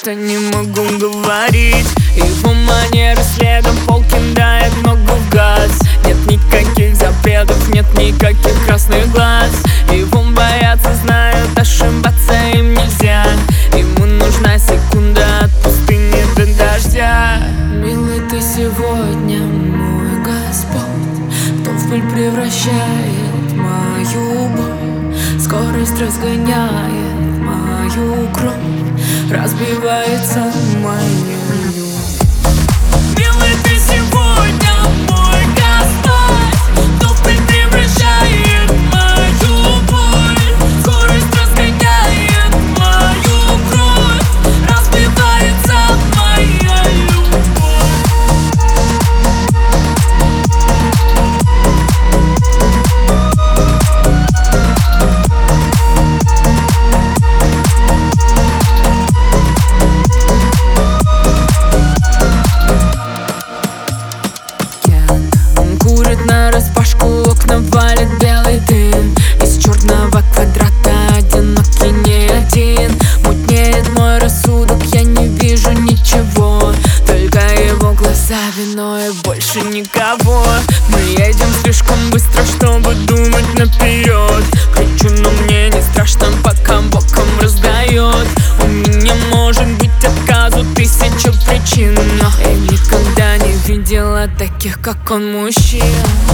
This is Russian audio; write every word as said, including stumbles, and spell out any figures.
что не могу говорить. Его манеры следом пол кидает ногу в газ. Нет никаких запретов, нет никаких красных глаз. Его боятся, знают, ошибаться им нельзя. Ему нужна секунда от пустыни до дождя. Милый, ты сегодня мой Господь, кто в пыль превращает мою боль. Скорость разгоняет мою кровь, разбивается моя любовь. Милый, ты сегодня мой Господь, кто в пыль превращает мою боль. Скорость разгоняет мою кровь, разбивается моя любовь. Нараспашку окна валит белый дым. Из черного квадрата одинокий не один. Мутнеет мой рассудок, я не вижу ничего, только его глаза, вино и больше никого. Мы едем слишком быстро, чтобы думать наперед. Кричу, но мне не страшно, пока боком раздает. У меня может быть отказу тысяча причин, но я никогда не видела таких, как он, мужчин.